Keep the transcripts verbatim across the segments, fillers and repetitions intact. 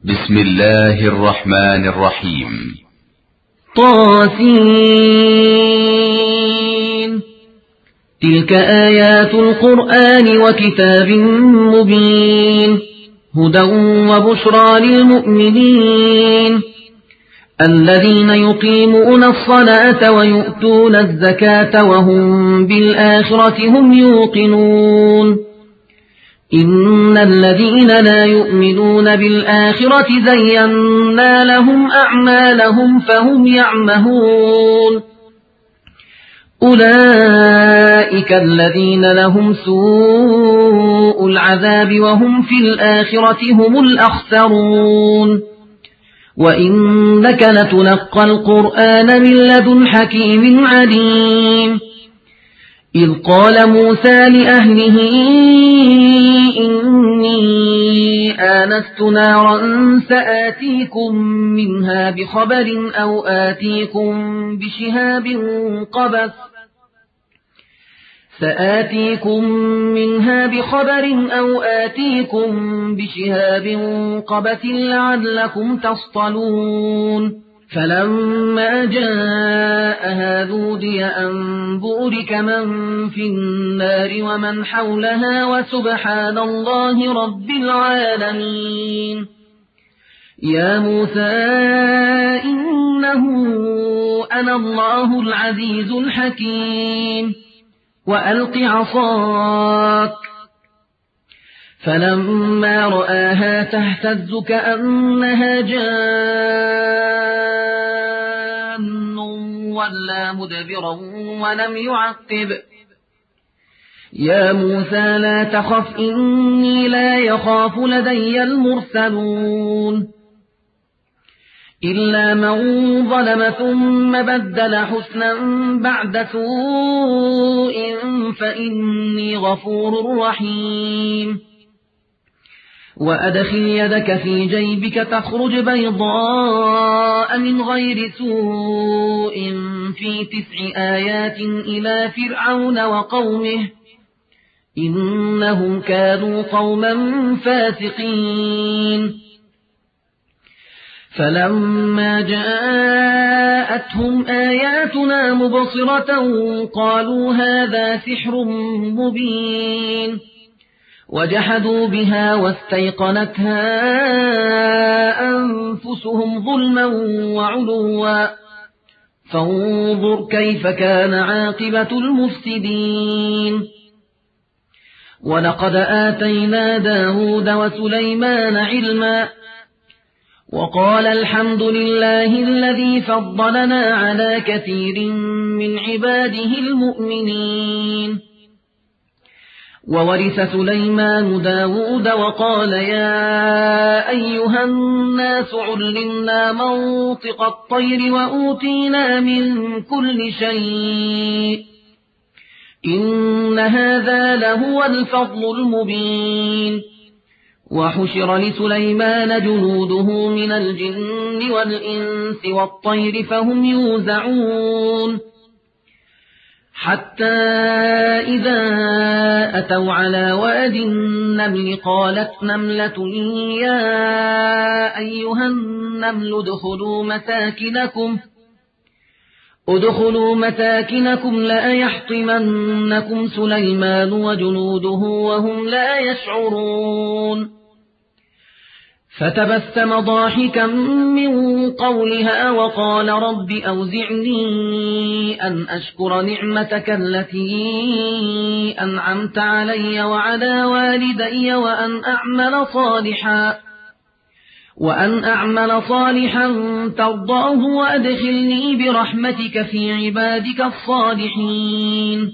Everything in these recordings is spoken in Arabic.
بسم الله الرحمن الرحيم. طاسين. تلك آيات القرآن وكتاب مبين، هدى وبشرى للمؤمنين الذين يقيمون الصلاة ويؤتون الزكاة وهم بالآخرة هم يوقنون. إن الذين لا يؤمنون بالآخرة زينا لهم أعمالهم فهم يعمهون. أولئك الذين لهم سوء العذاب وهم في الآخرة هم الأخسرون. وإنك لتلقى القرآن من لدن حكيم عليم. إذ قال موسى لأهله إني آنست نارا سآتيكم منها بخبر أو آتيكم بشهاب قبس سآتيكم منها بخبر أو آتيكم بشهاب قبس لعلكم تصطلون. فلما جاءها نودي أن بورك من في النار ومن حولها وسبحان الله رب العالمين. يا موسى إنه أنا الله العزيز الحكيم وألق عصاك. فلما رآها تهتز كأنها جان ولا مدبرا ولم يعقب. يا موسى لا تخف إني لا يخاف لدي المرسلون. إلا من ظلم ثم بدل حسنا بعد سوء فإني غفور رحيم. وأدخل يدك في جيبك تخرج بيضاء من غير سوء في تسع آيات إلى فرعون وقومه إنهم كانوا قوما فاسقين. فلما جاءتهم آياتنا مبصرة قالوا هذا سحر مبين، وجحدوا بها واستيقنتها أنفسهم ظلما وعلوا فانظر كيف كان عاقبة المفسدين. ولقد آتينا داود وسليمان علما وقال الحمد لله الذي فضلنا على كثير من عباده المؤمنين. وورث سليمان داود وقال يا أيها الناس علمنا منطق الطير وأوتينا من كل شيء إن هذا لهو الفضل المبين. وحشر لسليمان جنوده من الجن والإنس والطير فهم يوزعون حتى إذا أتوا على واد النمل قالت نملة يا أيها النمل ادخلوا مساكنكم ادخلوا مساكنكم لا يحطمنكم سليمان وجنوده وهم لا يشعرون. فتبسم ضاحكا من قولها وقال رب أوزعني أن أشكر نعمتك التي أنعمت علي وعلى والدي وأن أعمل صالحا وأن أعمل صالحا ترضاه وأدخلني برحمتك في عبادك الصالحين.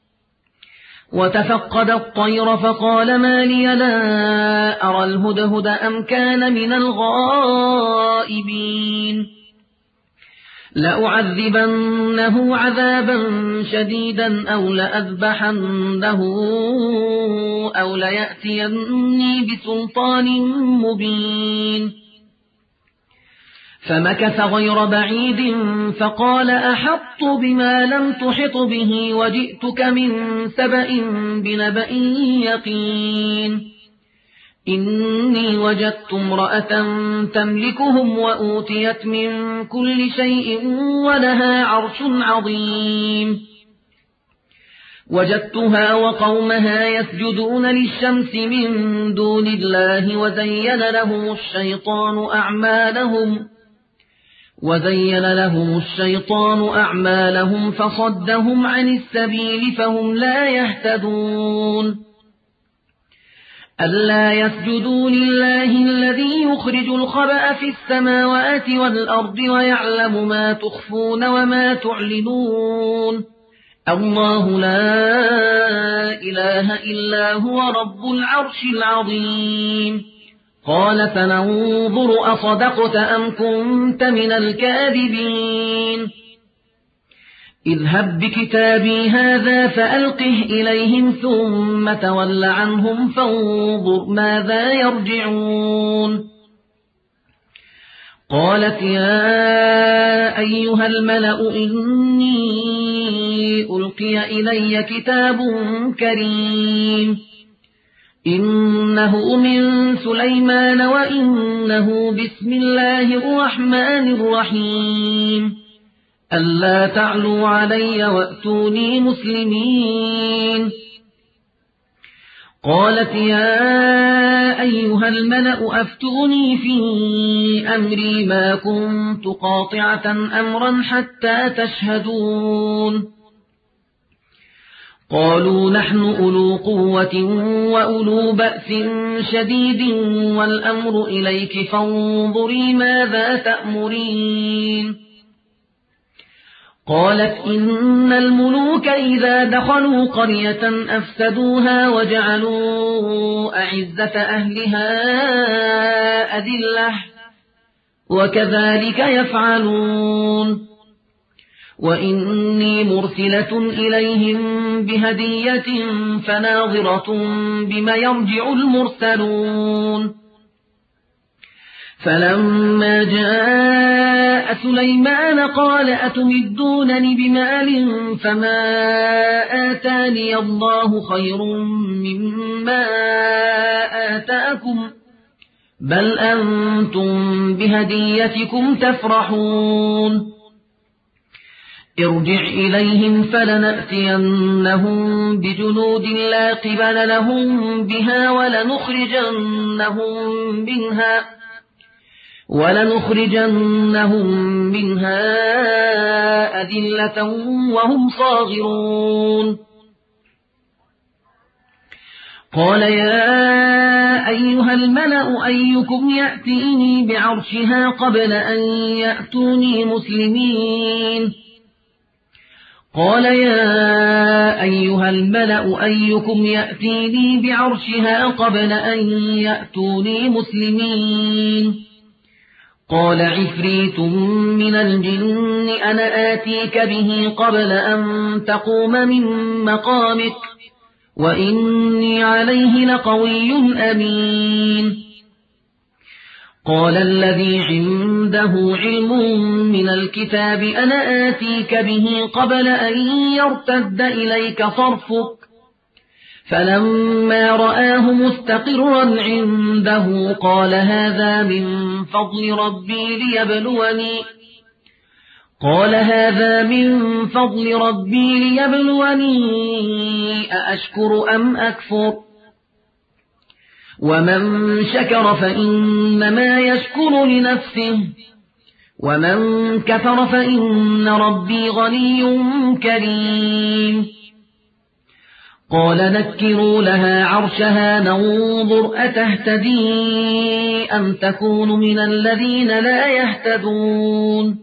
وتفقد الطير فقال ما لي لا أرى الهدهد أم كان من الغائبين. لأعذبنه عذابا شديدا أو لأذبحنه أو ليأتيني بسلطان مبين. فمكث غير بعيد فقال أحطت بما لم تحط به وجئتك من سبأ بنبأ يقين. إني وجدت امرأة تملكهم وأوتيت من كل شيء ولها عرش عظيم وجدتها وقومها يسجدون للشمس من دون الله وزين لهم الشيطان أعمالهم وزين لهم الشيطان أعمالهم فصدهم عن السبيل فهم لا يهتدون ألا يسجدوا لله الذي يخرج الخبأ في السماوات والأرض ويعلم ما تخفون وما تعلنون الله لا إله إلا هو رب العرش العظيم قال فننظر أصدقت أم كنت من الكاذبين اذهب بكتابي هذا فألقه إليهم ثم تول عنهم فانظر ماذا يرجعون قالت يا أيها الملأ إني ألقي إلي كتاب كريم إنه من سليمان وإنه بسم الله الرحمن الرحيم ألا تعلوا علي وأتوني مسلمين قالت يا أيها الملأ أفتوني في أمري ما كنت قاطعة أمرا حتى تشهدون قالوا نحن أولو قوة وأولو بأس شديد والأمر إليك فانظري ماذا تأمرين قالت إن الملوك إذا دخلوا قرية أفسدوها وجعلوا أعزة أهلها أذلة وكذلك يفعلون وإني مرسلة إليهم بهدية فناظرة بما يرجع المرسلون فلما جاء سليمان قال أتمدونني بمال فما آتاني الله خير مما آتاكم بل أنتم بهديتكم تفرحون ارجع إليهم فلنأتينهم بجنود لا قبل لهم بها ولنخرجنهم منها ولنخرجنهم منها أذلة وهم صاغرون قال يا أيها الملأ أيكم يأتيني بعرشها قبل أن يأتوني مسلمين قال يا أيها الملأ أيكم يأتيني بعرشها قبل أن يأتوني مسلمين قال عفريت من الجن أنا آتيك به قبل أن تقوم من مقامك وإني عليه لقوي أمين قال الذي عنده علم من الكتاب أنا آتيك به قبل أن يرتد إليك صرفك فلما رآه مستقرا عنده قال هذا من فضل ربي ليبلوني قال هذا من فضل ربي ليبلوني أأشكر أم أكفر ومن شكر فإنما يشكر لنفسه ومن كفر فإن ربي غني كريم قال نكروا لها عرشها ننظر أتهتدي أم تكون من الذين لا يهتدون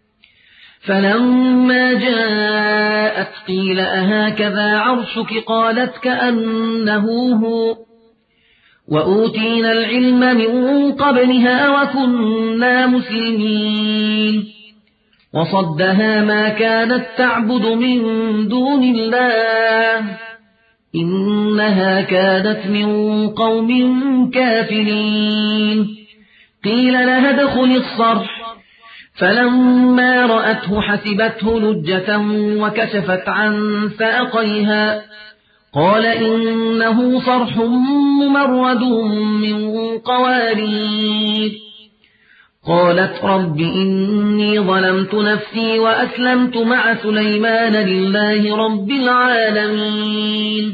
فلما جاءت قيل أهكذا عرشك قالت كأنه هو وأوتينا العلم من قبلها وكنا مسلمين وصدها ما كانت تعبد من دون الله إنها كانت من قوم كافرين قيل لها ادخل الصرح فلما رأته حسبته لجة وكشفت عن ساقيها قال إنه صرح ممرد من قوارير. قالت رب إني ظلمت نفسي وأسلمت مع سليمان لله رب العالمين.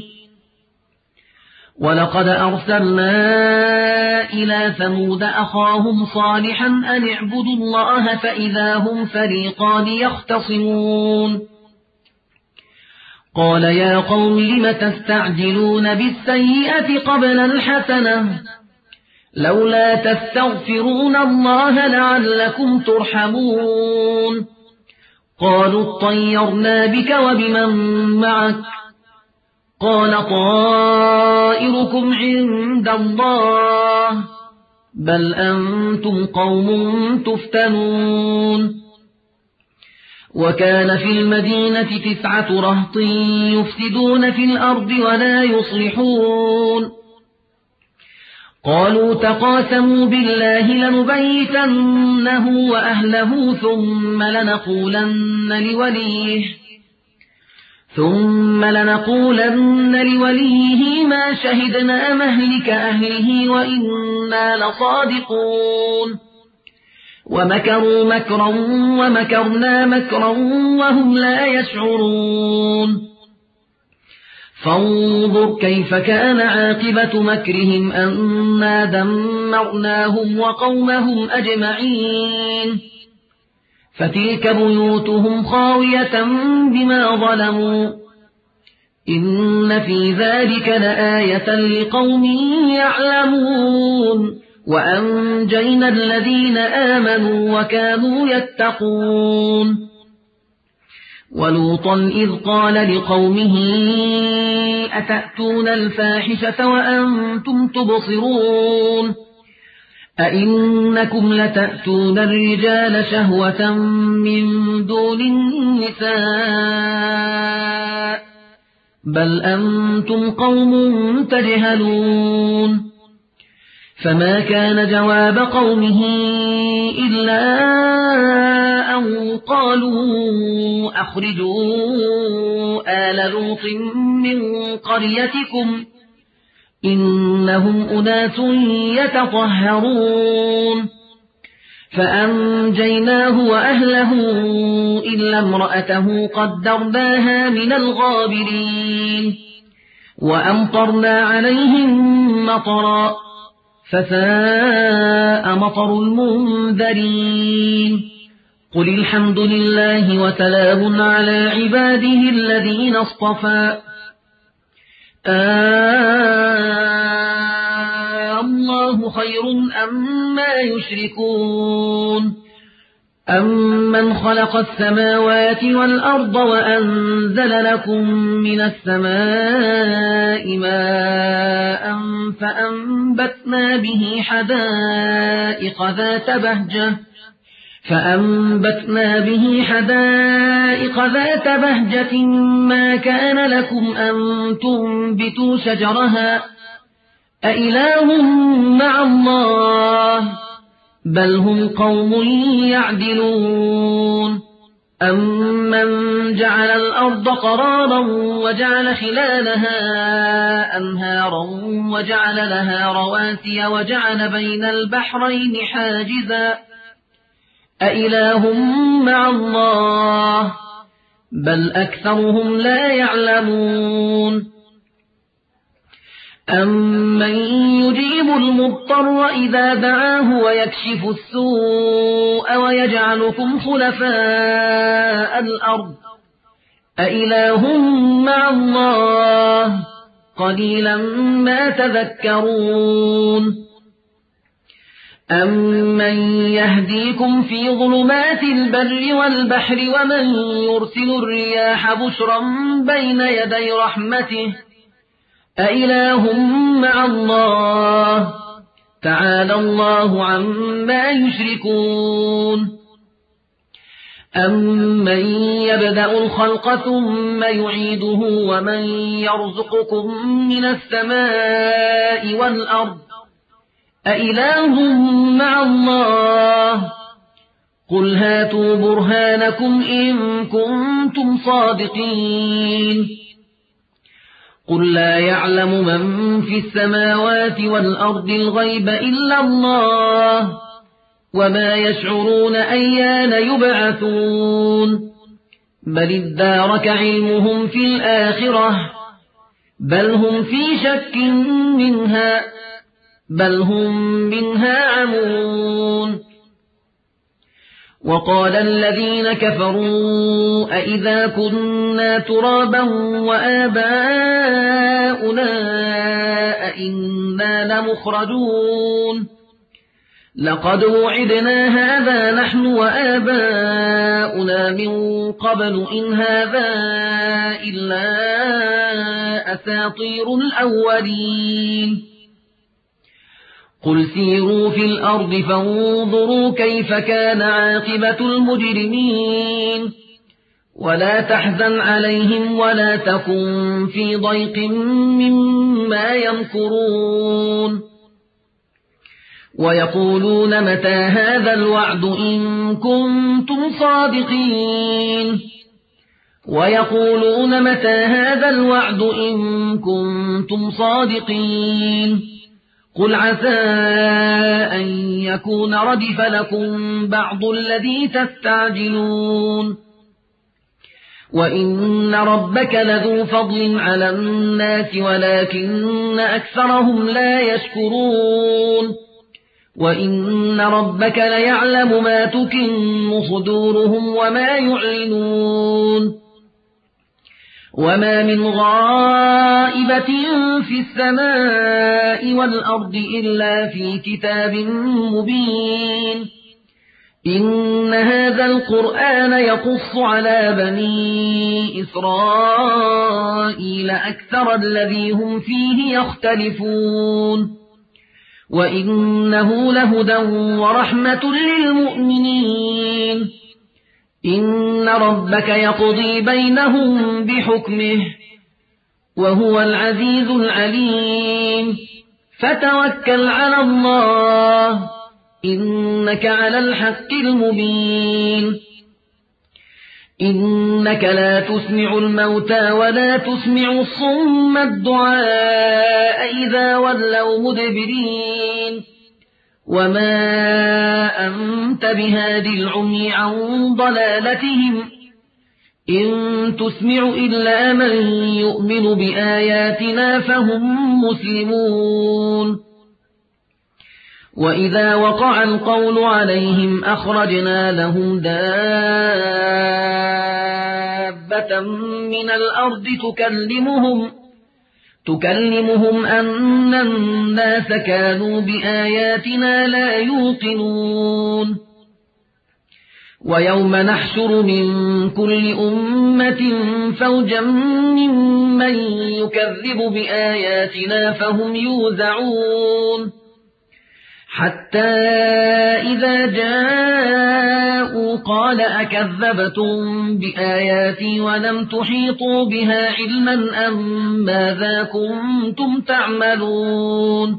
ولقد أرسلنا إلى ثمود أخاهم صالحا أن اعبدوا الله فإذا هم فريقان يختصمون. قال يا قوم لم تستعجلون بالسيئة قبل الحسنة لولا تستغفرون الله لعلكم ترحمون. قالوا اطيرنا بك وبمن معك قال طائركم عند الله بل أنتم قوم تفتنون. وكان في المدينة تسعة رهط يفسدون في الأرض ولا يصلحون. قالوا تقاسموا بالله لنبيتنه وأهله ثم لنقولن لوليه ثم لنقولن لوليه ما شهدنا مهلك أهله وإنا لصادقون. ومكروا مكرا ومكرنا مكرا وهم لا يشعرون. فانظر كيف كان عاقبة مكرهم أنا دمرناهم وقومهم أجمعين. فتلك بيوتهم خاوية بما ظلموا إن في ذلك لآية لقوم يعلمون. وأنجينا الذين آمنوا وكانوا يتقون. ولوطا إذ قال لقومه أتأتون الفاحشة وأنتم تبصرون أئنكم لتأتون الرجال شهوة من دون النساء بل أنتم قوم تجهلون. فما كان جواب قومه إلا أن قالوا أخرجوا آل لوط من قريتكم إنهم أناس يتطهرون. فأنجيناه وأهله إلا امرأته قدرناها من الغابرين. وأمطرنا عليهم مطرا فساء مطر المنذرين. قل الحمد لله وسلام على عباده الذين اصطفى آه الله خير أما يشركون. أمن خلق السماوات والأرض وأنزل لكم من السماء ماء فأنبتنا به حدائق ذات بهجة فأنبتنا به حدائق ذات بهجة ما كان لكم أن تنبتوا شجرها أإله مع الله بل هم قوم يعدلون. أمن جعل الأرض قرارا وجعل خلالها أنهارا وجعل لها رواسي وجعل بين البحرين حاجزا أإله مع الله بل أكثرهم لا يعلمون. أمن يجيب المضطر إذا دعاه ويكشف السوء ويجعلكم خلفاء الأرض أإله مع الله قليلا ما تذكرون. أمن يهديكم في ظلمات البر والبحر ومن يرسل الرياح بشرا بين يدي رحمته أإله مع الله تعالى الله عما يشركون. أمن يبدأ الخلق ثم يعيده ومن يرزقكم من السماء والأرض أإله مع الله قل هاتوا برهانكم إن كنتم صادقين. قل لا يعلم من في السماوات والأرض الغيب إلا الله وما يشعرون أيان يبعثون بل ادارك علمهم في الآخرة بل هم في شك منها بل هم منها عمون وقال الذين كفروا أئذا كنا ترابا وآباؤنا أئنا لمخرجون لقد وعدنا هذا نحن وآباؤنا من قبل إن هذا إلا أساطير الأولين قل سيروا في الأرض فانظروا كيف كان عاقبة المجرمين ولا تحزن عليهم ولا تكن في ضيق مما يمكرون ويقولون متى هذا الوعد إن كنتم صادقين ويقولون متى هذا الوعد إن كنتم صادقين قل عسى أن يكون ردف لكم بعض الذي تستعجلون وإن ربك لذو فضل على الناس ولكن أكثرهم لا يشكرون وإن ربك ليعلم ما تكن صدورهم وما يعلنون وما من غائبة في السماء والأرض إلا في كتاب مبين إن هذا القرآن يقص على بني إسرائيل أكثر الذي هم فيه يختلفون وإنه لهدى ورحمة للمؤمنين إن ربك يقضي بينهم بحكمه وهو العزيز العليم فتوكل على الله إنك على الحق المبين إنك لا تسمع الموتى ولا تسمع الصم الدعاء إذا ولوا مدبرين وما أنت بهاد العمي عن ضلالتهم إن تسمع إلا من يؤمن بآياتنا فهم مسلمون وإذا وقع القول عليهم أخرجنا لهم دابة من الأرض تكلمهم تكلمهم أن الناس كانوا بآياتنا لا يوقنون ويوم نحشر من كل أمة فوجا ممن يكذب بآياتنا فهم يوزعون حتى إذا جاءوا قال أكذبتم بآياتي ولم تحيطوا بها علما أم ماذا كنتم تعملون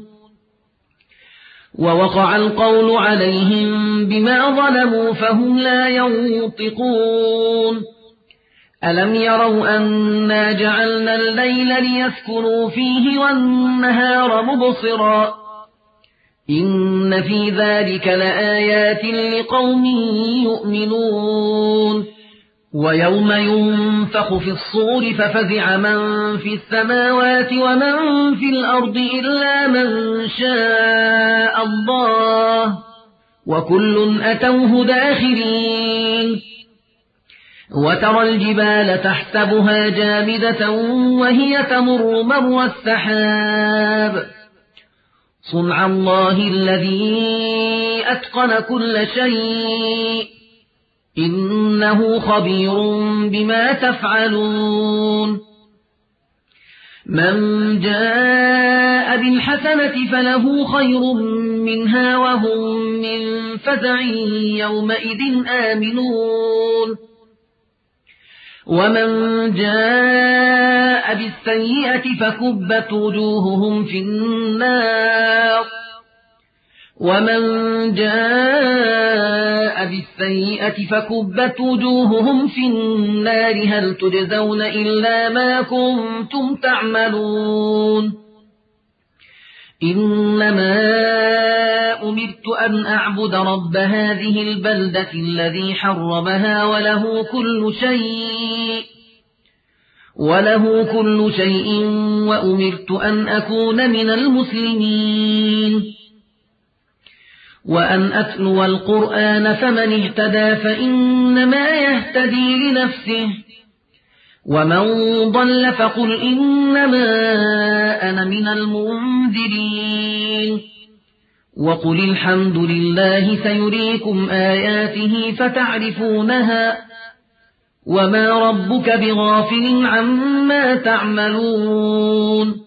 ووقع القول عليهم بما ظلموا فهم لا ينطقون ألم يروا أنا جعلنا الليل ليسكنوا فيه والنهار مبصرا إن في ذلك لآيات لقوم يؤمنون ويوم ينفخ في الصور ففزع من في السماوات ومن في الأرض إلا من شاء الله وكل أتوه داخرين وترى الجبال تحسبها جامدة وهي تمر مر السحاب صنع الله الذي أتقن كل شيء إنه خبير بما تفعلون من جاء بالحسنة فله خير منها وهم من فزع يومئذ آمنون ومن جاء بالسيئة فكبت وجوههم في النار ومن جاء بالسيئة فكبت وجوههم في النار هل تجزون إلا ما كنتم تعملون إنما أمرت أن أعبد رب هذه البلدة الذي حرمها وله كل شيء وله كل شيء وأمرت أن أكون من المسلمين وأن أتلو القرآن فمن اهتدى فإنما يهتدي لنفسه ومن ضل فقل إنما أنا من المنذرين وقل الحمد لله سيريكم آياته فتعرفونها وما ربك بغافل عما تعملون